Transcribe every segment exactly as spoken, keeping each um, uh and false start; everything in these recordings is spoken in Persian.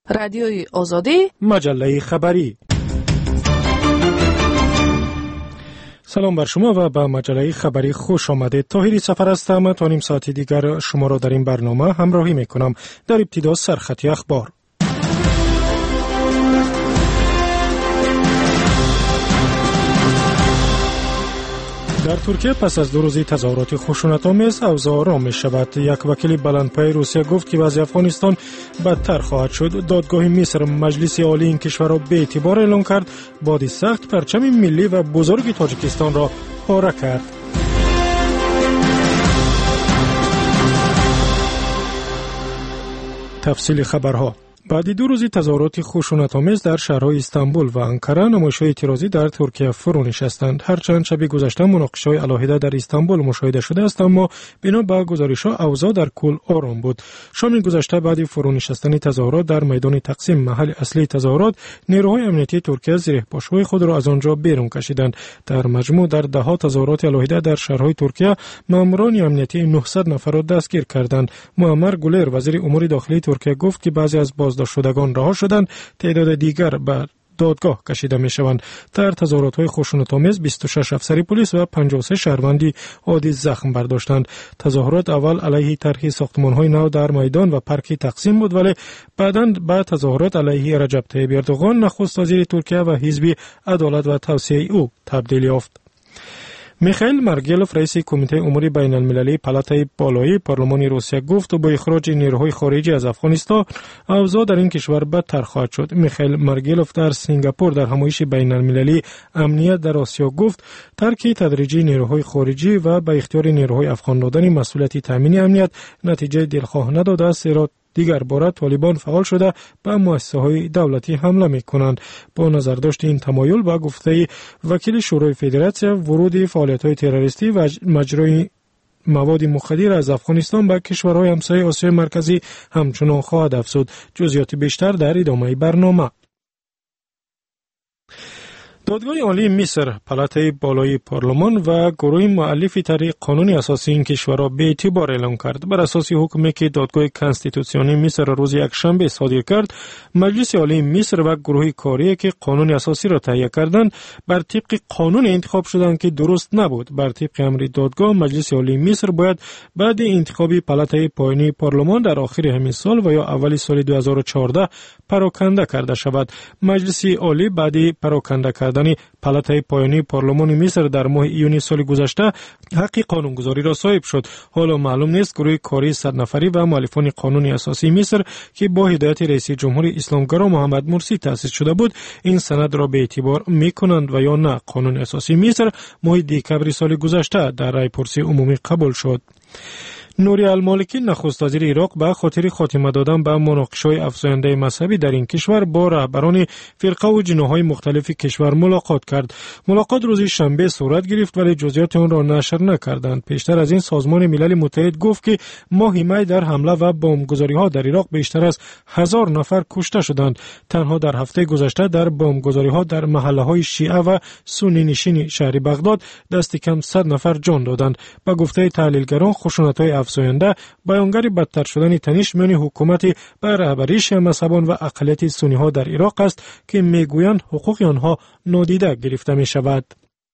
رادیوی آزادی، مجله خبری. سلام بر شما و به مجله خبری خوش آمدید. طاهری سفر هستم تا نیم ساعتی دیگر شما را در این برنامه همراهی می کنم. در ابتدا سرخط اخبار. در ترکیه پس از دو روزی تظاهرات خشونت‌آمیز اوضاع آرام می‌شود. یک وکیل بلندپایه روسیه گفت که وضع افغانستان بدتر خواهد شد. دادگاه مصر مجلس عالی این کشور را به اعتبار اعلام کرد. باد سخت پرچم ملی و بزرگ تاجیکستان را پاره کرد. تفصیل خبرها. بعد دو روزی تظاهرات خشونت‌آمیز در شهرهای استانبول و انقره، نمایش‌های اعتراضی در ترکیه فرو نشستند. هرچند شب گذشته مناقشه‌های علاهده در استانبول مشاهده شده است، اما بنا به گزارش‌ها اوضاع در کل آرام بود. شام گذشته بعد فرو نشستن تظاهرات در میدان تقسیم، محل اصلی تظاهرات، نیروهای امنیتی ترکیه زیرپاشوی خود را از آنجا بیرون کشیدند. در مجموع در ده‌ها تظاهرات علاهده در شهرهای ترکیه، ماموران امنیتی نهصد نفر را دستگیر کردند. معمر گولر وزیر امور داخلی ترکیه گفت که بعضی از بازداشت شدگان رها شدند، تعداد دیگر به دادگاه کشیده می شوند. در تظاهرات های خشونت‌آمیز بیست و شش افسر پلیس و پنجاه و سه شهروندی عادی زخم برداشتند. تظاهرات اول علیه طرح ساختمان‌های نو در میدان و پارک تقسیم بود، ولی بعداً به تظاهرات علیه رجب طیب اردوغان، نخست وزیر ترکیه و حزب عدالت و توسعه او تبدیل یافت. میخائیل مارگیلوف رئیس کمیته امور بین المللی پالاتای بالایی پارلمان روسیه گفت با اخراج نیروهای خارجی از افغانستان اوضاع در این کشور بدتر خواهد شد. میخائیل مارگیلوف در سنگاپور در همایش بین المللی امنیت در آسیا گفت ترک تدریجی نیروهای خارجی و به اختیار نیروهای افغان دادن مسئولیت تامین امنیت نتیجه دلخواه نداده است، زیرا دیگر باره طالبان فعال شده به مؤسسه‌های دولتی حمله می‌کنند. با نظرداشت این تمایل با گفته وکیل شورای فدراسیون، ورود فعالیت‌های تروریستی و مجرای مواد مخدر از افغانستان به کشورهای همسایه آسیای مرکزی همچنان خواهد افزود. جزئیات بیشتر در ادامه برنامه. دادگاه عالی مصر، پالاتای بالای پارلمان و گروه مؤلف طرح قانون اساسی این کشور را به اعتبار اعلام کرد. بر اساس حکمی که دادگاه کنستیتوسیونی مصر روز یکشنبه صادر کرد، مجلس عالی مصر و گروه کاری که قانون اساسی را تهیه کردند بر طبق قانون انتخاب شدند که درست نبود. بر طبق امر دادگاه، مجلس عالی مصر باید بعد انتخاب پالاتای پایینی پارلمان در آخر همین سال و یا اول سال دو هزار و چهارده پراکنده کرده شود. مجلس عالی بعد پراکنده کردن پالاتای پایانی پارلمان مصر در ماه ایونی سال گذشته حق قانونگذاری را صاحب شد. حالا معلوم نیست گروه کاری صد نفری و مؤلفان قانون اساسی مصر که با هدایت رئیس جمهور اسلامگرا محمد مرسی تأسیس شده بود این سند را به اعتبار میکنند و یا نه. قانون اساسی مصر ماه دکمبر سال گذشته در رایپرسی عمومی قبول شد. نوری المالکی نخست وزیر عراق به خاطر خاتمه دادن به مناقشه‌های افزاینده مذهبی در این کشور با رهبران فرقه و جناح‌های مختلف کشور ملاقات کرد. ملاقات روز شنبه صورت گرفت ولی جزئیات آن را نشر نکردند. پیشتر از این سازمان ملل متحد گفت که ماه می در حمله و بمبگذاری‌ها در عراق بیشتر از هزار نفر کشته شدند. تنها در هفته گذشته در بمبگذاری‌ها در محله‌های شیعه و سنی نشین شهر بغداد دست کم صد نفر جان دادند. به گفته تحلیلگران خشونت‌های افزاینده بیانگر بدتر شدن تنش میان حکومت به رهبری شیعه مذهبان و اقلیت سنی ها در عراق است که میگویند حقوق آنها نادیده گرفته می شود.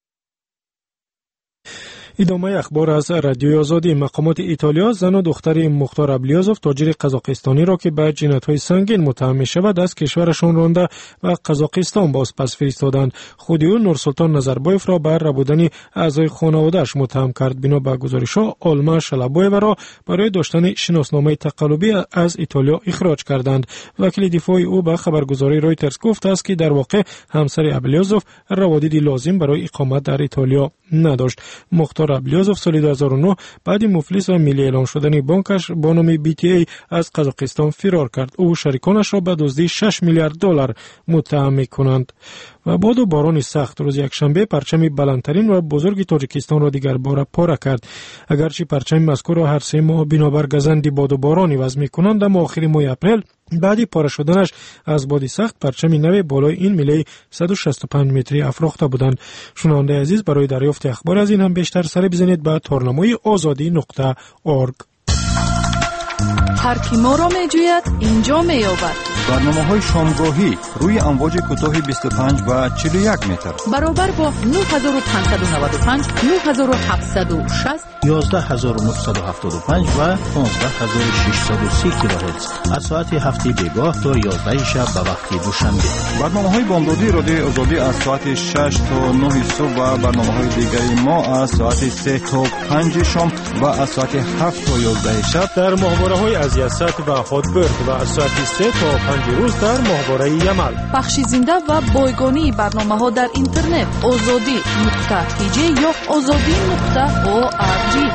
ادامه اخبار از رادیوی آزادی. مقامات ایتالیا زن و دختر مختار ابلیازوف تاجر قزاقستانی را که به جنایت‌های سنگین متهم می‌شود از کشورشان رانده و قزاقستان باز پس فرستادند. خود او نورسلطان نظربایف را بر ربودن اعضای خانواده‌اش متهم کرد. بنا به گزارش‌ها آلما شلبایو را برای داشتن شناسنامه تقلبی از ایتالیا اخراج کردند. وکیل دفاع او به خبرگزاری رویترز گفت است که در واقع همسر ابلیازوف روادید لازم برای اقامت در ایتالیا نداشت. مختار ابلیازوف سال دو هزار و نه بعد مفلس و ملی اعلام شدن بانکش با نام بی تی ای از قزاقستان فرار کرد. او شریکانش را به دزدی شش میلیارد دلار متهم می‌کنند. و باد و باران سخت روز یکشنبه پرچم بلندترین و بزرگ تاجیکستان را دیگر باره پاره کرد. اگرچه پرچم مذکور را هر سه ماه بنابر گزند باد و باران عوض می‌کنند، اما آخر ماه اپریل بعد پاره شدنش از باد سخت پرچم نو بالای این میله صد و شصت و پنج متری افراخته بودند. شنونده عزیز، برای دریافت اخبار از این هم بیشتر سر بزنید به تارنمای آزادی نقطه اورگ. هر کی ما را می جوید اینجا می یابد. برنامه‌های شامگاهی روی امواج کوتاه بیست و پنج و چهل و یک متر برابر با نه هزار و پانصد و نود و پنج، نه هزار و هفتصد و شصت، یازده هزار و نهصد و هفتاد و پنج و پانزده هزار و ششصد و سی کیلوهرتز از ساعت هفت بیگاه تا یازده شب به وقت دوشنبه. برنامه‌های بامدادی رادیو آزادی از ساعت شش تا نه صبح و برنامه‌های دیگری ما از ساعت سه تا پنج شام و از ساعت هفت تا یازده شب در ماهواره‌های از یاست و هاتبرد و از ساعت سه تا پنج روز در ماهواره یمل. پخش زنده و بایگانی برنامه‌ها در اینترنت آزادی نقطه تی جی یا آزادی نقطه او آر جی.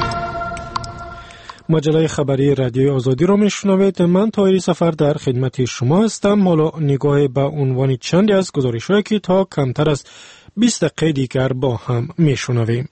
مجله خبری رادیوی آزادی را میشنوید. من طاهری سفر در خدمت شما هستم. حالا نگاه به عنوان چندی از گزارش‌هایی که تا کمتر از بیست دقیقه دیگر با هم میشنویم.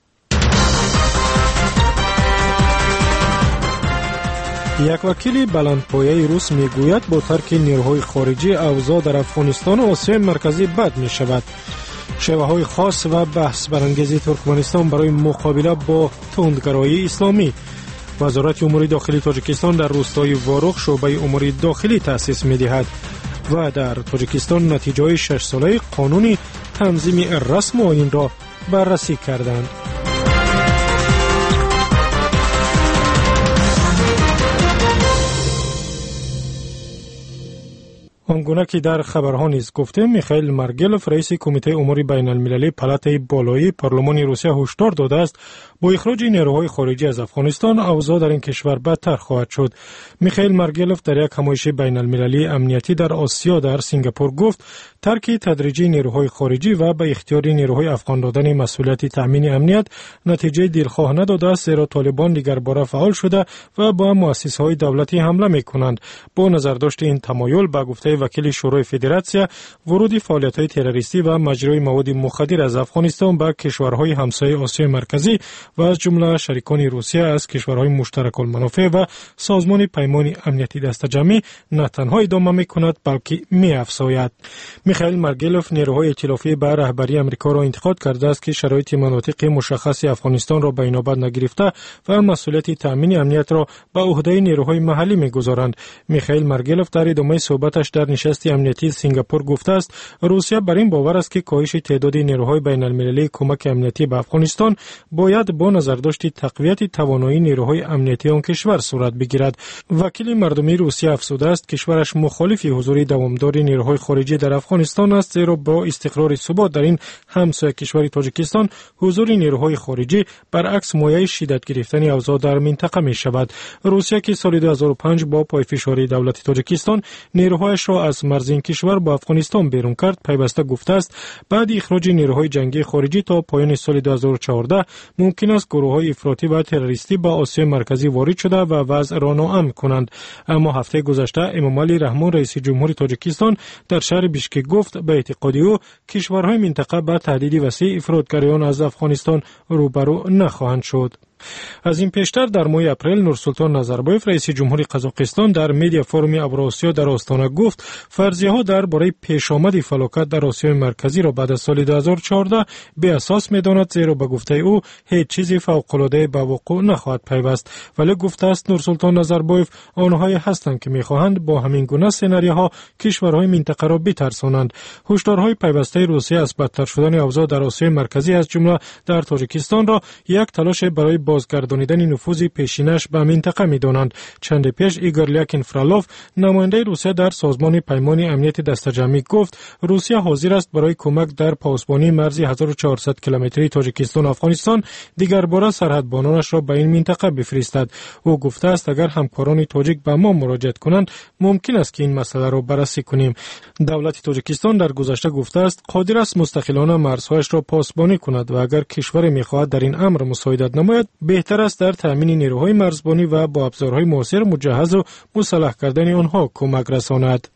یک وکیل بلندپایه روس میگوید با ترک نیروهای خارجی اوضاع در افغانستان و آسیای مرکزی بد می شود. شیوه‌های خاص و بحث برانگیز ترکمنستان برای مقابله با تندگرایی اسلامی. وزارت امور داخلی تاجیکستان در روستای واروق شعبه امور داخلی تأسیس می‌دهد و در تاجیکستان نتیجه شش ساله قانون تنظیم رسم آیین را بررسی کردند. آنگونه که در خبرها نیز گفته، میخائیل مارگلوف رئیس کمیته امور بین المللی پالاتای بالایی پارلمان روسیه هشدار داده است با اخراج نیروهای خارجی از افغانستان اوضاع در این کشور بدتر خواهد شد. میخائیل مارگلوف در یک همایش بین المللی امنیتی در آسیا در سنگاپور گفت ترک تدریجی نیروهای خارجی و به اختیار نیروهای افغان دادن مسئولیت تامین امنیت نتیجه دلخواه نداده است، زیرا طالبان دیگر باره فعال شده و با مؤسسه‌های دولتی حمله می‌کنند. با نظرداشت این تمایل به گفته وکیل شورای فدراسیون، ورود فعالیت‌های تروریستی و مجری مواد مخدر از افغانستان به کشورهای همسایه آسیای مرکزی و از جمله شریکان روسیه از کشورهای مشترک المنافع و سازمان پیمان امنیتی دست جمعی نه تنها ادامه می‌کند بلکه می‌افزاید. میخائیل مارگلوف نیروهای ائتلافی به رهبری آمریکا را انتقاد کرده است که شرایط مناطق مشخص افغانستان را به اینابت نگرفته و مسئولیت تامین امنیت را به عهده نیروهای محلی می‌گذارند. میخائیل مارگلوف در ادامه صحبتش در نشست امنیتی سنگاپور گفته است روسیه بر این باور است که کاهش تعداد نیروهای بین المللی کمک امنیتی به افغانستان باید با نظرداشت تقویت توانایی نیروهای امنیتی آن کشور صورت بگیرد. وکیل مردمی روسیه افزوده است کشورش مخالف حضور دوامدار نیروهای خارجی در افغانستان است، زیرا با استقرار ثبات در این همسایه کشور تاجیکستان حضور نیروهای خارجی برعکس مایه شدت گرفتن اوضاع در منطقه می شود. روسیه که سال دو هزار و پنج با پایفشاری دولت تاجیکستان نیروهایش را از مرز این کشور با افغانستان بیرون کرد، پیوسته گفته است بعد اخراج نیروهای جنگی خارجی تا پایان سال دو هزار و چهارده ممکن است گروه‌های افراطی و تروریستی به آسیای مرکزی وارد شده و وضع را ناامن کنند. اما هفته گذشته امامعلی رحمان رئیس جمهوری تاجیکستان در شهر بیشکک گفت به اعتقاد او کشورهای منطقه با تهدید وسیع افراطگرایان از افغانستان روبرو نخواهند شد. از این پیشتر در ماه اپریل نورسلطان نظربایف رئیس جمهوری قزاقستان در مدیا فورم اوراسیا در آستانه گفت فرضیه‌ها درباره پیشامد فلاکت در آسیای مرکزی را بعد از سال دو هزار و چهارده بی اساس می‌داند، زیرا به گفته او هیچ چیزی فوق‌العاده به وقوع نخواهد پیوست. ولی گفته است نورسلطان نظربایف آنهایی هستند که می‌خواهند با همین گونه سناریوها کشورهای منطقه را بترسانند. هشدارهای پیوسته روسیه از بدتر شدن اوضاع در آسیای مرکزی از جمله در تاجیکستان را یک تلاش برای بازگردانیدن نفوذ پیشینش به منطقه می‌دانند. چند پیش ایگور لیاکین فرالوف نماینده روسیه در سازمان پیمان امنیت دست جمعی گفت روسیه حاضر است برای کمک در پاسبانی مرز هزار و چهارصد کیلومتری تاجیکستان افغانستان دیگر باره سرحدبانانش را به این منطقه بفرستد. او گفته است اگر همکاران تاجیک به ما مراجعه کنند ممکن است که این مسئله را بررسی کنیم. دولت تاجیکستان در گذشته گفته است قادر است مستقلانه مرزهایش را پاسبانی کند و اگر کشور می‌خواهد در این امر مساعدت نماید بهتر است در تامین نیروهای مرزبانی و با ابزارهای معاصر مجهز و مسلح کردن آنها کمک رساند.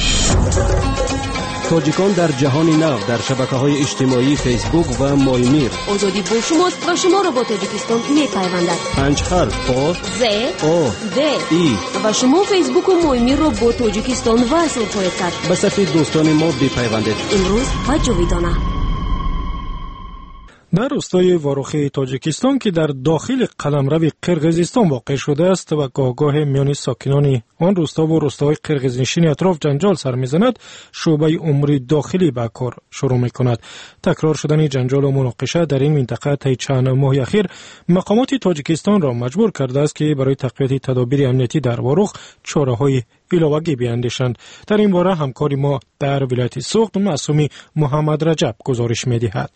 تاجیکان در جهان نو در شبکه‌های اجتماعی فیسبوک و مایمیر. آزادی با شماست و شما را با تاجیکستان می‌پیوندد. پنج حرف آ ز او د ای و شما فیسبوک و مایمیر را با تاجیکستان وصل خواهید کرد. به صفحه دوستان ما بپیوندید. امروز و جاویدانه. در روستای واروخی تاجیکستان که در داخل قلمرو قرقیزستان واقع شده است و گاهگاه میان ساکنان آن روستا و روستاهای قرقیزنشین اطراف جنجال سر میزند، شعبه امور داخلی به کار شروع میکند. تکرار شدن جنجال و مناقشه در این منطقه طی چند ماه اخیر مقامات تاجیکستان را مجبور کرده است که برای تقویت تدابیر امنیتی در واروخ چاره‌های علاوه‌ای بیاندیشند. در این باره همکار ما در ولایت سوخت معصومی محمد رجب گزارش می‌دهد.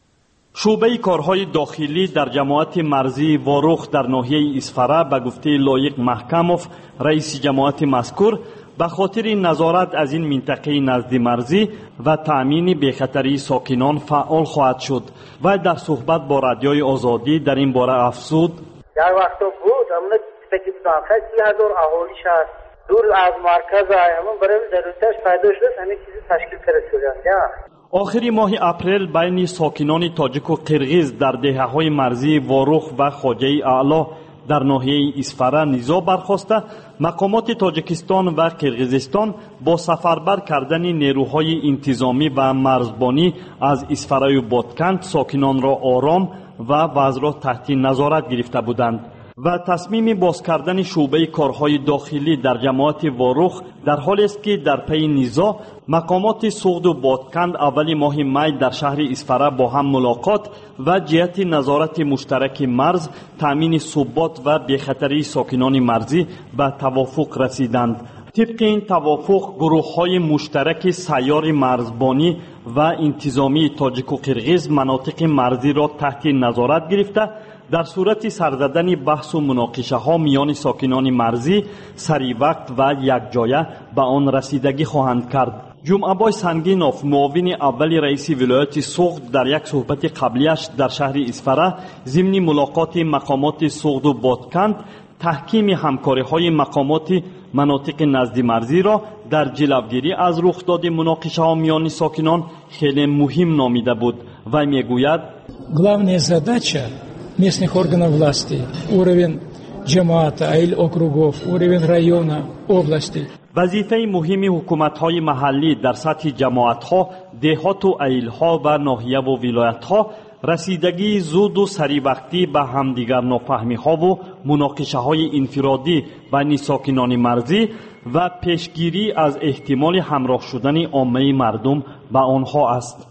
شعبه کارهای داخلی در جماعت مرزی واروخ در ناحیه اسفره به گفته لایق محکموف رئیس جماعت مذکور به خاطر نظارت از این منطقه نزد مرزی و تأمین بخطری ساکنان فعال خواهد شد و در صحبت با رادیوی آزادی در این باره افزود: در وقتا بود امنا فکر داخل سی هزار اهالیش هست دور از مرکز همون برای ضرورتش پیدا شده همین چیزی تشکیل کرده. آخری ماه اپریل بین ساکنان تاجیک و قرغیز در دهه‌های مرزی واروخ و خواجه اعلی در ناحیه اسفره نزاع برخاسته، مقامات تاجیکستان و قرغیزستان با سفربر کردن نیروهای انتظامی و مرزبانی از اسفره و بادکند ساکنان را آرام و وضع را تحت نظارت گرفته بودند و تصمیم باز کردن شعبه کارهای داخلی در جماعت واروخ در حالی است که در پی نزاع مقامات سوخت و بادکند اول ماه می در شهر اسفره با هم ملاقات و جهت نظارت مشترک مرز، تامین ثبات و بخطری ساکنان مرزی به توافق رسیدند. طبق این توافق گروه‌های مشترک سیار مرزبانی و انتظامی تاجیک و قرغیز مناطق مرزی را تحت نظارت گرفته در صورت سرزدن بحث و مناقشه ها میان ساکنان مرزی سری وقت و یک جایه به آن رسیدگی خواهند کرد. جمعه‌بای سنگینوف معاون اول رئیس ولایت سوخت در یک صحبت قبلیش در شهر اسفره ضمن ملاقات مقامات سوخت و بادکند تحکیم همکاری‌های مقامات مناطق نزد مرزی را در جلوگیری از رخداد مناقشه‌ها میان ساکنان خیلی مهم نامیده بود و میگوید: главная задача местных органов власти, уровень جماعت ایل округов, уровень района, области. وظیفه مهم حکومت‌های محلی در سطح جماعت‌ها، دهات و ایل‌ها و ناحیه و ولایت‌ها رسیدگی زود و سری وقتی به همدیگر نافهمی‌ها و مناقشه‌های انفرادی بین ساکنان مرزی و پیشگیری از احتمال همراه شدن عامه مردم به آنها است.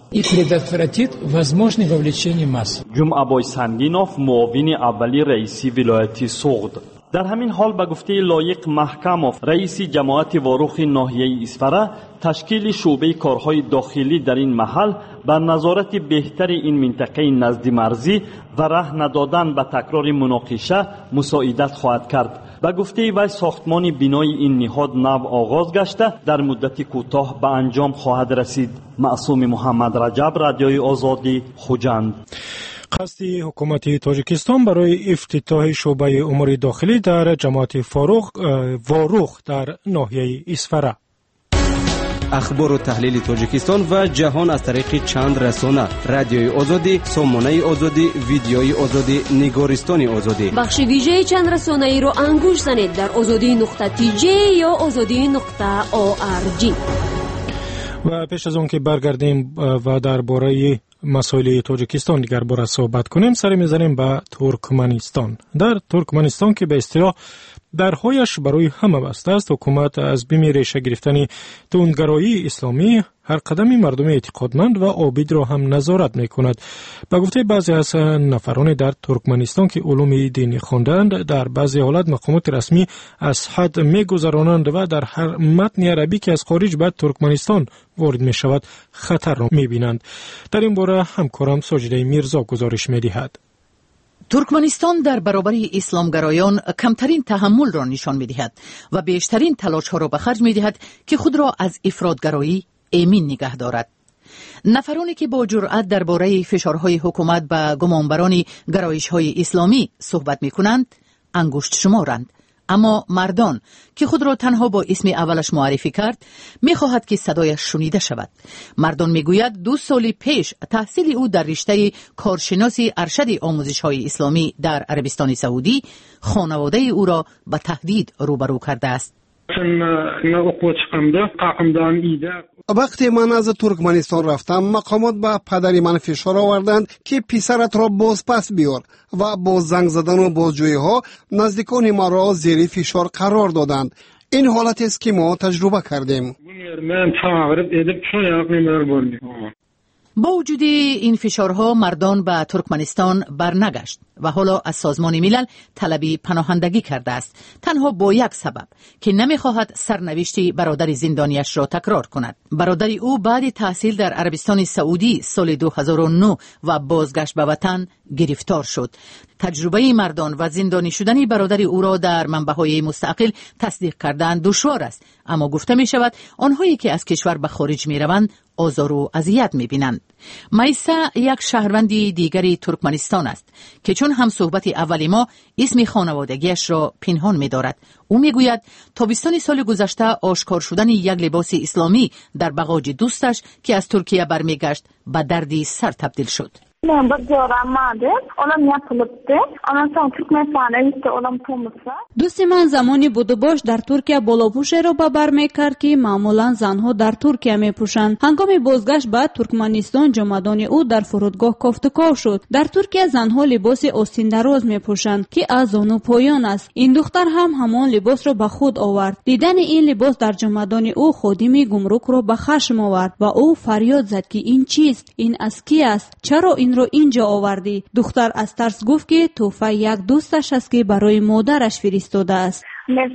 جمعه‌بای سنگینوف معاون اولی رئیس ولایت سوخت. در همین حال به گفته لایق محکموف رئیس جماعت واروخ ناحیه اسفره تشکیل شعبه کارهای داخلی در این محل بر نظارت بهتر این منطقه نزد مرزی و ره ندادن به تکرار مناقشه مساعدت خواهد کرد. به گفته وی ساختمان بینای این نهاد نو آغاز گشته در مدت کوتاه به انجام خواهد رسید. معصوم محمد رجب، رادیوی آزادی، خوجند. قصد حکومت تاجیکستان برای افتتاح شعبه امور داخلی در جماعت فاروخ واروخ در ناحیه اسفره. اخبار و تحلیل تاجیکستان و جهان از طریق چند رسانه: رادیوی آزادی، سامانه آزادی، ویدیوی آزادی، نگارستان آزادی. بخش ویژه چند رسانه ای رو انگوش زنید در آزادی نقطه تی جی یا آزادی نقطه او آر جی. و پیش از اون که برگردیم و درباره مسائل تاجیکستان دیگر باره صحبت کنیم، سر میزنیم به ترکمنستان. در ترکمنستان که به اصطلاح درهایش برای همه بسته است، حکومت از بیم ریشه گرفتن تندگرایی اسلامی هر قدم مردم اعتقادمند و عابد را هم نظارت می کند. به گفته بعضی از نفران در ترکمنستان که علوم دینی خواندند، در بعضی حالت مقامات رسمی از حد می گذرانند و در هر متن عربی که از خارج به ترکمنستان وارد می شود خطر را می بینند. در این باره همکارم ساجده میرزا گزارش می دهد. ترکمنستان در برابر اسلامگرایان کمترین تحمل را نشان می دهد و بیشترین تلاش ها را به خرج می دهد که خود را از افراطگرایی امین نگه دارد. نفرانی که با جرأت درباره فشارهای حکومت به گمانبران گرایش‌های اسلامی صحبت می کنند انگشت شمارند، اما مردان که خود را تنها با اسم اولش معرفی کرد می خواهد که صدایش شنیده شود. مردان می گوید دو سال پیش تحصیل او در رشته کارشناسی ارشد آموزش های اسلامی در عربستان سعودی خانواده او را به تهدید روبرو کرده است. وقتی من از ترکمنستان رفتم مقامات به پدری من فشار آوردند که پسرت را باز پس بیار و با زنگ زدن و بازجویی ها نزدیکان ما را زیر فشار قرار دادند. این حالت است که ما تجربه کردیم. با وجود این فشارها مردان به ترکمنستان برنگشت و حالا از سازمان ملل طلب پناهندگی کرده است، تنها با یک سبب که نمیخواهد سرنوشت برادر زندانیش را تکرار کند. برادر او بعد تحصیل در عربستان سعودی سال دو هزار و نه و بازگشت به وطن گرفتار شد. تجربه مردان و زندانی شدن برادر او را در منبع‌های مستقل تصدیق کردن دشوار است، اما گفته می شود آنهایی که از کشور به خارج می روند آزار و اذیت می بینند. مایسا یک شهروند دیگری ترکمنستان است که چون هم صحبت اولی ما اسم خانوادگیش را پنهان می دارد. او می گوید تابستان سال گذشته آشکار شدن یک لباس اسلامی در بغاج دوستش که از ترکیه برمیگشت به دردی سر تبدیل شد. Ben bir görünmedim. Olam yapılıptı. Ondan sonra Türkmenistan'a gitti. Olam Tomus'a. دوست من زمانی بود و باش در ترکیه بالاپوشی را به بر میکرد که معمولا زنها در ترکیه میپوشند. هنگام بازگشت به ترکمنستان جمادان او در فرودگاه کافتکاو شد. در ترکیه زنها لباس آستین دراز میپوشند که از زانو پایان است. این دختر هم همان لباس را به خود آورد. دیدن این لباس در جمادان او خادم گمرک را به خشم آورد و او فریاد زد که این چیست؟ این از کی است؟ چرا این رو اینجا آوردی؟ دختر از ترس گفت که تحفه یک دوستش است که برای مادرش فرستاده است.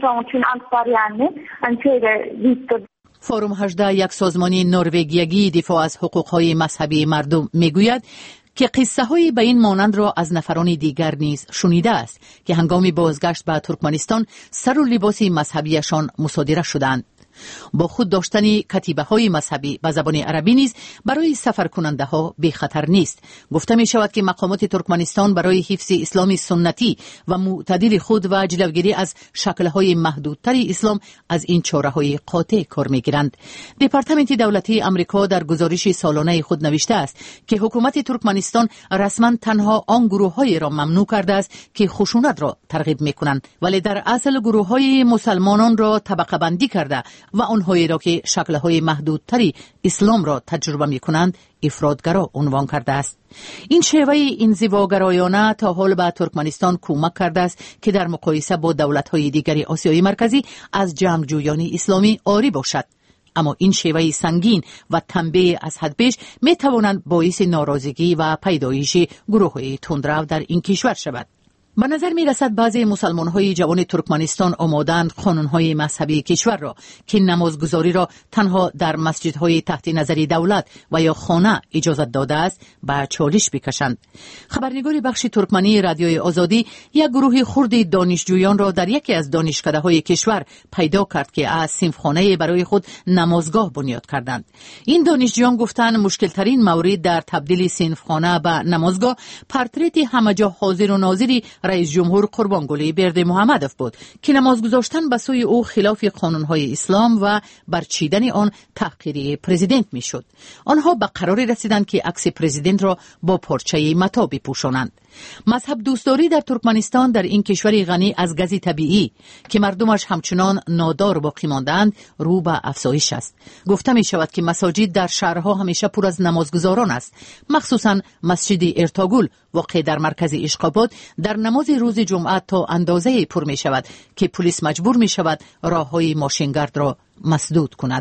فروم هجده، یک سازمان نروژیگی دفاع از حقوق‌های مذهبی مردم میگوید که قصه های به این مانند را از نفران دیگر نیز شنیده است که هنگام بازگشت به ترکمنستان سر و لباس مذهبیشان مصادره شدند. با خود داشتن کتیبه های مذهبی به زبان عربی نیز برای سفر کننده ها بی خطر نیست. گفته می شود که مقامات ترکمنستان برای حفظ اسلام سنتی و معتدل خود و جلوگیری از شکل های محدودتر اسلام از این چاره های قاطع کار می گیرند. دپارتمنت دولتی امریکا در گزارش سالانه خود نوشته است که حکومت ترکمنستان رسما تنها آن گروه های را ممنوع کرده است که خشونت را ترغیب می کنند، ولی در اصل گروه های مسلمانان را طبقه بندی کرده و آنهایی را که شکل‌های محدودتری اسلام را تجربه می‌کنند افراطگرا عنوان کرده است. این شیوه انزواگرایانه تا حال به ترکمنستان کمک کرده است که در مقایسه با دولت‌های دیگری آسیای مرکزی از جنگجویان اسلامی عاری باشد. اما این شیوه سنگین و تنبیه از حد بیش می‌توانند باعث ناراضگی و پیدایش گروه‌های تندرو در این کشور شود. به نظر می رسد بعضی مسلمان‌های جوان ترکمنستان آمادند قانون‌های مذهبی کشور را که نمازگزاری را تنها در مسجدهای تحت نظر دولت و یا خانه اجازت داده است به چالش بکشند. خبرنگار بخش ترکمنی رادیوی آزادی یک گروه خرد دانشجویان را در یکی از دانشکده‌های کشور پیدا کرد که از صنفخانه برای خود نمازگاه بنیاد کردند. این دانشجویان گفتند مشکل‌ترین مورد در تبدیل صنفخانه به نمازگاه پورتریت همه جا حاضر و ناظر رئیس جمهور قربانگلی برده محمدوف بود که نماز گذاشتن به سوی او خلاف قانون‌های اسلام و برچیدن آن تحقیر پرزیدنت میشد. آنها به قراری رسیدند که عکس پرزیدنت را با پارچه متا بپوشانند. مذهب دوستداری در ترکمنستان در این کشور غنی از گاز طبیعی که مردمش همچنان نادار باقی ماندند رو به افزایش است. گفته می شود که مساجد در شهرها همیشه پر از نمازگزاران است، مخصوصا مسجد ارتاگول واقع در مرکز اشقاباد در نماز روز جمعه تا اندازه پر می شود که پلیس مجبور می شود راههای ماشینگرد را مسدود کند.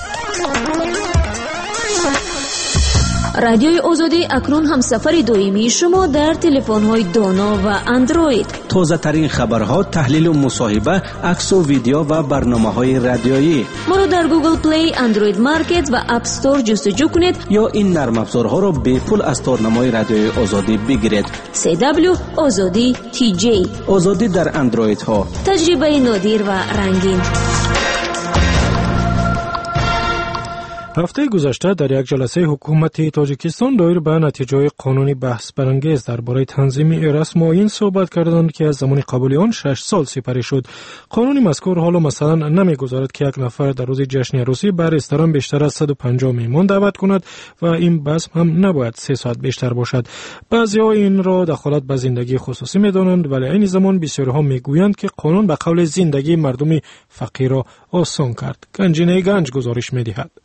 رادیوی آزادی اکنون هم سفر دائمی شما در تلفن‌های دانا و اندروید. تازه ترین خبرها، تحلیل و مصاحبه، عکس و ویدیو و برنامه‌های رادیویی. ما را در گوگل پلی، اندروید مارکت و اپ استور جستجو کنید یا این نرم افزارها را به پول از تارنمای رادیوی آزادی بگیرید. سی دبلیو آزادی تی جی. آزادی در اندروید ها. تجربه نادر و رنگین. هفته گذشته در یک جلسه حکومت تاجیکستان دایر به نتیجه قانونی بحث برانگیز درباره تنظیم رسم آیین صحبت کردند که از زمان قبول آن شش سال سپری شد. قانون مذکور حالا مثلا نمیگذارد که یک نفر در روز جشن عروسی به رستوران بیشتر از صد و پنجاه مهمان دعوت کند و این بزم هم نباید سه ساعت بیشتر باشد. بعضی‌ها این را دخالت به زندگی خصوصی می‌دانند، ولی این زمان بسیارها میگویند که قانون به قول زندگی مردم فقیر را آسان کرد. گنجینه گنج گزارش می‌دهد.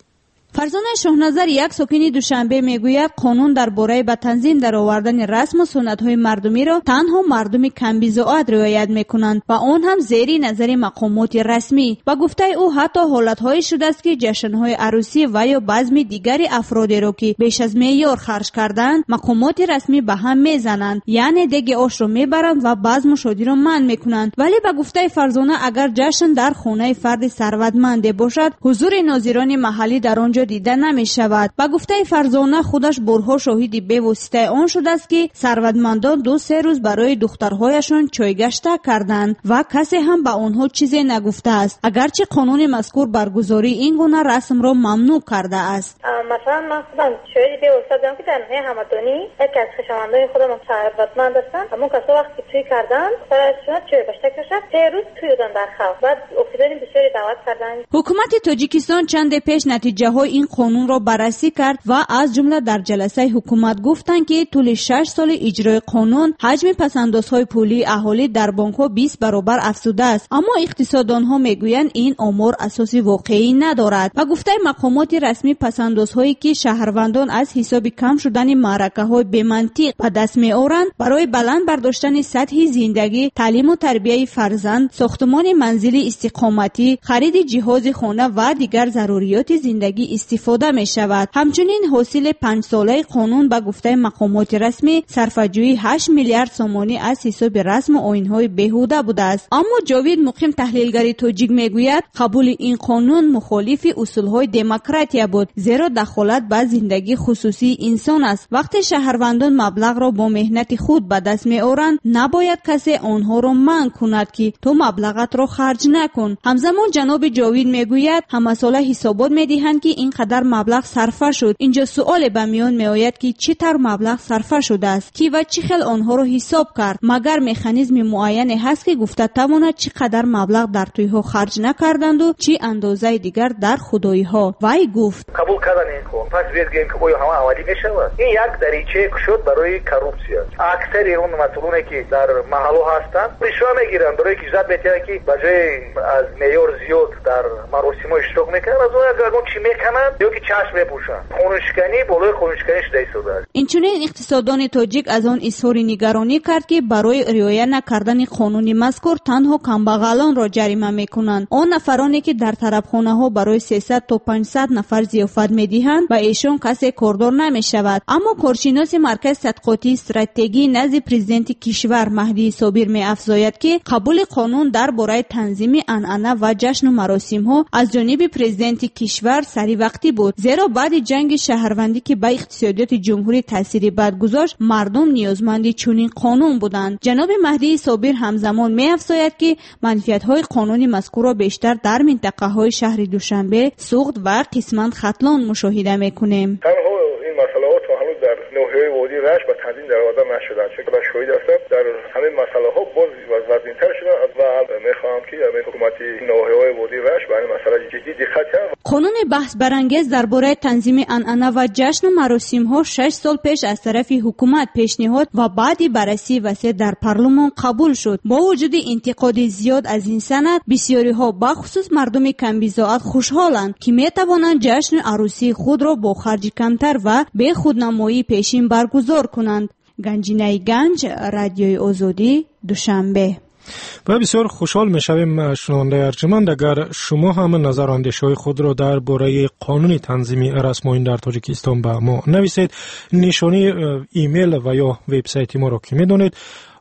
فرزانه شاهنظر یک ساکن دوشنبه میگوید قانون درباره به تنظیم در آوردن رسم و سنت‌های مردمی را تنها مردم کم‌بضاعت رعایت می‌کنند و آن هم زیر نظر مقامات رسمی. با گفته او حتی حالت‌های شده است که جشن‌های عروسی و یا بزم دیگر افرادی را که بیش از معیار خرج کردند مقامات رسمی به هم میزنند، یعنی دیگه آش را میبرند و بزم و شادی را منع میکنند. ولی با گفته فرزانه اگر جشن در خانه فرد ثروتمند باشد حضور ناظران محلی در آنجا دیده نمی شود. با گفته فرزانه خودش برها شاهدی به واسطه آن شده است که ثروتمندان دو سه روز برای دخترهایشان چایگشته کردند و کسی هم به آنها چیزی نگفته است، اگرچه قانون مذکور برگزاری این گونه رسم را ممنوع کرده است. مثلا من خودم شاهدی به واسطه دارم که در نهایت همدانی یکی از خویشاوندان خودم ثروتمند هستند، اما کسا وقتی توی کردن سرشون چایگشته کردن سه روز توی دادن در خلق بعد افتادن بسیاری دعوت کردن. حکومت تاجیکستان چند پیش نتیجه های این قانون را بررسی کرد و از جمله در جلسه حکومت گفتند که طول شش سال اجرای قانون حجم پسندازهای پولی اهالی در بانک‌ها بیست برابر افزوده است، اما اقتصاددانها میگویند این آمار اساسی واقعی ندارد. و گفته مقامات رسمی پسندازهایی که شهروندان از حساب کم شدن معرکه‌های بی‌منطق به دست می‌آورند برای بلند برداشتن سطح زندگی، تعلیم و تربیت فرزند، ساختمان منزلی استقامتی، خرید جهاز خانه و دیگر ضروریات زندگی استفاده می شود. همچنین حاصل پنج ساله قانون به گفته مقامات رسمی صرفه‌جویی هشت میلیارد سومانی از حساب رسم و آیین‌های بیهوده بوده است. اما جاوید مقیم تحلیلگر تاجیک میگوید قبول این قانون مخالف اصول‌های دموکراتیه بود، زیرا دخالت به زندگی خصوصی انسان است. وقتی شهروندان مبلغ را با مهنت خود به دست می‌آورند نباید کسی آنها را منع کند که تو مبلغت را خرج نکن. همزمان جناب جاوید میگوید همه ساله حسابات میدهند که اینقدر مبلغ صرفه شد. اینجا سوال به میان میآید که چطور مبلغ صرفه شده است، کی و چه خل آنها را حساب کرد؟ مگر مکانیزم معینی هست که گفته تواند چقدر مبلغ در تویها خرج نکردند و چی اندازه دیگر در خدایی ها؟ وای گفت قبول کردن این قانون پس بگیم که اوی همه عملی میشود. این یک دریچه شد برای کروپسیا. اکثر اون مسئولانی که در محله هستند رشوه میگیرند برای که عزت میتونن که بجای از معیار زیاد در مراسم اشتراک میکنن از اون اگر چی میکنن یا که چشم میپوشن خونشکنی بالای خونشکنی شده شده است. اینچنین اقتصاددان تاجیک از آن اظهار نگرانی کرد که برای رعایت نکردن قانون مذکور تنها کمبغلان را جریمه میکنند. آن نفرانی که در طربخانه ها برای سیصد تا پانصد نفر ضیافت میدهند به ایشان کسی کاردار نمیشود. اما کارشناس مرکز تحقیقاتی استراتژی نزد پرزیدنت کشور مهدی صابر میافزاید که قبول قانون درباره تنظیم عنعنه و جشن و مراسم ها از جانب پرزیدنت کشور سری وقتی بود، زیرا بعد جنگ شهروندی که به اقتصادیات جمهوری تاثیر بد گذاشت مردم نیازمند چنین قانون بودند. جناب مهدی صابر همزمان میافزاید که منفیت های قانون مذکور را بیشتر در منطقه های شهر دوشنبه، سوخت و قسمت ختلان مشاهده میکنیم. این مسئله ها تا هنوز در ناحیه وادی رشت و تنظیم در آورده نشدند، چون که شاهد هستم در همین مسئله ها باز وزن‌تر شده و میخواهم که همین حکومت ناحیه های وادی رشت به این مسئله جدی دقت کنه. قانون بحث برانگیز درباره تنظیم عنعنه و جشن و مراسم ها شش سال پیش از طرف حکومت پیشنهاد و بعد بررسی وسیع در پارلمان قبول شد. با وجود انتقاد زیاد از این سند بسیاری ها به خصوص مردم کم‌بضاعت خوشحالند که می توانند جشن عروسی خود را با خرج کمتر و به خودنمایی پیشین برگزار کنند. گنجینه گنج، رادیوی آزادی، دوشنبه. و بسیار خوشحال میشویم شنونده ارجمند اگر شما هم نظر و اندیشه‌های خود را درباره قانون تنظیم رسم در تاجیکستان به ما نویسید. نشانی ایمیل و یا وبسایت ما را که میدونید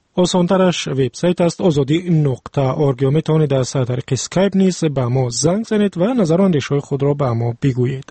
آسانترش وبسایت است آزادی نقطه اورگ. میتونید از طریق اسکایپ نیز به ما زنگ زنید و نظر و اندیشه‌های خود را به ما بگویید.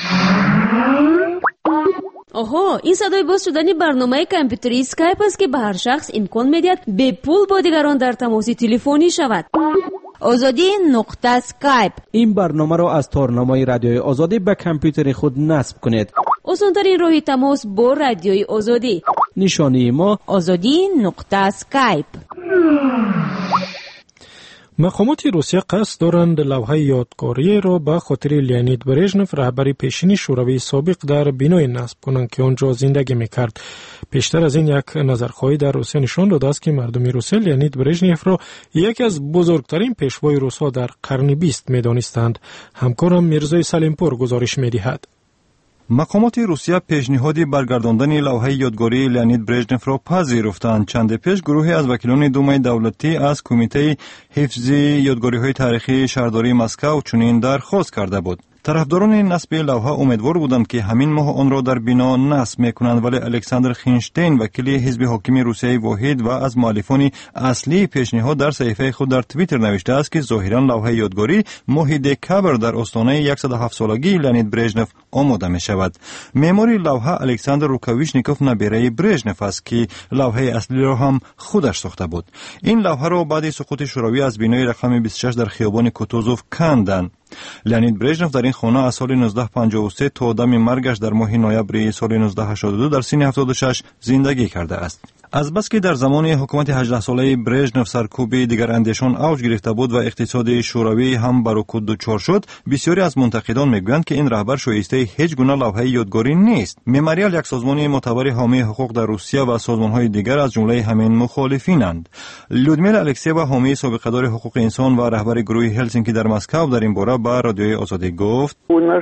آها، این صدای باز شدن برنامه کامپیوتری اسکایپ است که به هر شخص امکان میدهد به پول با دیگران در تماس تلفنی شود. آزادی نقطه اسکایپ. این برنامه را از تارنامه رادیوی آزادی به کامپیوتر خود نصب کنید. آسان‌ترین راه تماس با رادیوی آزادی. نشانی ما آزادی نقطه اسکایپ. مقامات روسیه قصد دارند لوحه یادگاری را به خاطر لیانید برژنف رهبر پیشین شوروی سابق در بینای نصب کنند که آنجا زندگی میکرد. پیشتر از این یک نظرخواهی در روسیه نشان داده است که مردم روسیه لیانید برژنف را یکی از بزرگترین پیشوای روس‌ها در قرن بیست می‌دانستند. همکارم میرزای سلیمپور گزارش می‌دهد. مقامات روسیه پیشنهادی برگرداندن لوحه یادگاری لیانید برژنف را پذیرفتند. چند پیش گروهی از وکیلان دومای دولتی از کمیته حفظ یادگاری‌های تاریخی شهرداری مسکو چنین درخواست کرده بود. طرفداران نصب لوحه امیدوار بودند که همین ماه آن را در بنا نصب میکنند، ولی الکساندر خینشتین وکیل حزب حاکم روسیه واحد و از مؤلفان اصلی پیشنهاد در صفحه خود در توییتر نوشته است که ظاهرا لوحه یادگاری ماه دکامبر در آستانه صد و هفت سالگی لیانید برژنف آماده می شود. معمار لوحه الکساندر روکاویشنیکوف نبیره برژنف است که لوحه اصلی را هم خودش ساخته بود. این لوحه را بعد سقوط شوروی از بنای رقم بیست و شش در خیابان کوتوزوف کندند. لیانید برژنف در این خانه از سال نوزده پنجاه و سه تا دم مرگش در ماه نوامبر سال نوزده هشتاد و دو در سن هفتاد و شش زندگی کرده است. از بس که در زمان حکومت هجده ساله برژنف سرکوب دیگر اندیشان اوج گرفته بود و اقتصاد شوروی هم بر رکود دچار شد، بسیاری از منتقدان میگویند که این رهبر شایسته هیچ گونه لوحه یادگاری نیست. مموریال یک سازمان معتبر حامی حقوق در روسیه و سازمان‌های دیگر از جمله همین مخالفینند. لودمیلا الکسیوا حامی سابقه‌دار حقوق انسان و رهبر گروه هلسینکی در مسکو در این باره با رادیوی آزادی گفت: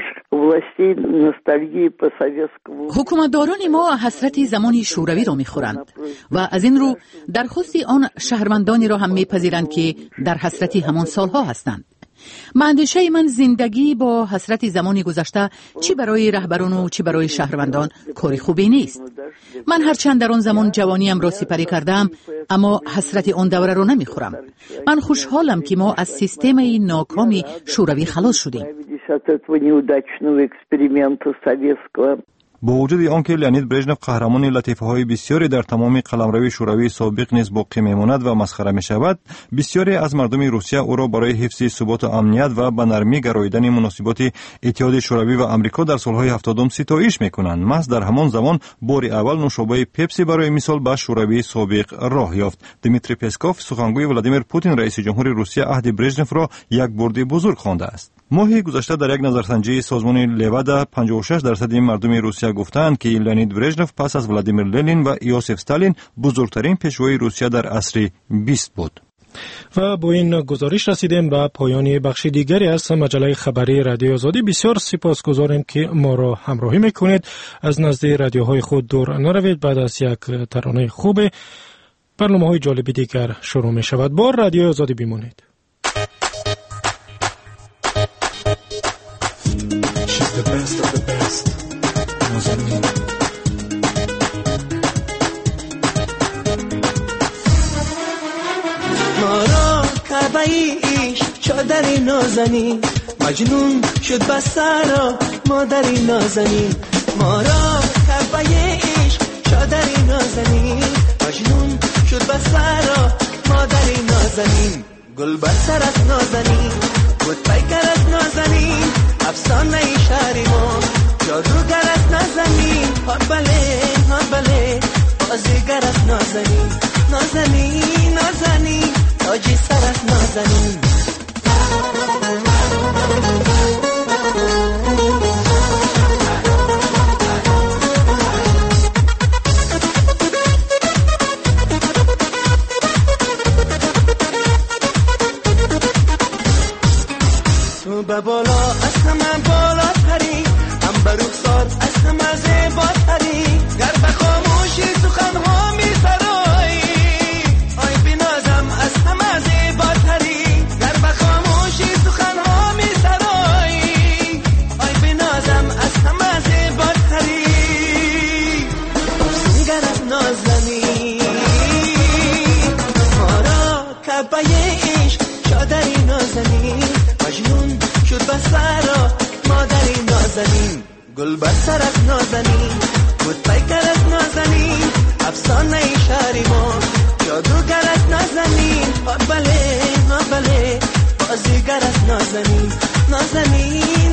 حکومتداران ما حسرت زمان شوروی را می‌خورند و از این رو درخواست آن شهروندانی را هم می‌پذیرند که در حسرت همان سالها هستند. اندیشه من زندگی با حسرت زمان گذشته چی برای رهبران و چی برای شهروندان کاری خوبی نیست. من هرچند در آن زمان جوانیم را سپری کردم، اما حسرت آن دوره را نمیخورم. من خوشحالم که ما از سیستم ناکام شوروی خلاص شدیم. با وجود آنکه لیانید برژنف قهرمان لطیفه‌های بسیاری در تمام قلمرو شوروی سابق نیز باقی میماند و مسخره میشود، بسیاری از مردم روسیه او را برای حفظ ثبات و امنیت و به نرمی گراییدن مناسبات اتحاد شوروی و آمریکا در سالهای هفتادم ستایش میکنند. محض در همان زمان بار اول نوشابه پپسی برای مثال به شوروی سابق راه یافت. دمیتری پسکوف سخنگوی ولادیمیر پوتین رئیس جمهور روسیه عهد برژنف را یک برد بزرگ خوانده است. ماه گذشته در یک نظرسنجی سازمان لودا پنجاه و شش درصد مردم روسیه گفتند که لیانید برژنف پس از ولادیمیر لنین و یوسف استالین بزرگترین پیشوای روسیه در عصر بیست بود. و با این گزارش رسیدیم به پایان بخش دیگری از مجله خبری رادیو آزادی. بسیار سپاسگزاریم که ما را همراهی میکنید. از نزد رادیوهای خود دور نروید. بعد از یک ترانه خوب برنامه‌های جالب دیگر شروع می شود. با رادیو آزادی بمانید. The best of the best. ما را کعبه عشق چادری نازنین، مجنون شد بسرا مادری نازنین. ما را کعبه عشق چادری نازنین، مجنون شد بسرا مادری نازنین. گل بر سر از نازنین، بود پیکر از نازنین، افسانه شهری ما جادوگر از نازنین. ها بله ها بله بازیگر از نازنین، نازنین نازنین تاجی سر از نازنین. تو به بالا از همه بالا تری، هم به رخسار از همه زیبا تری. گر به خاموشی سخنها می سرایی، آی بنازم از همه زیبا تری. گر به خاموشی سخنها می سرایی، آی بنازم از همه زیبا تری. افسونگر از نازنی ما را کعبه عشق چادری نازنی، مجنون شد بسرا مادری نازنین. گل بر سر از نازنین، بود پیکر از نازنین، افسانه شهری ما جادوگر از نازنین. ها بله ها بله بازیگر از نازنین، نازنین